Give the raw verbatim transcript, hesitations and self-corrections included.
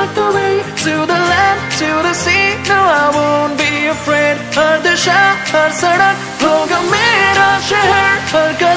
the way to the land, to the sea. No, I won't be afraid. हर दिशा हर सड़क होगा मेरा शहर, हर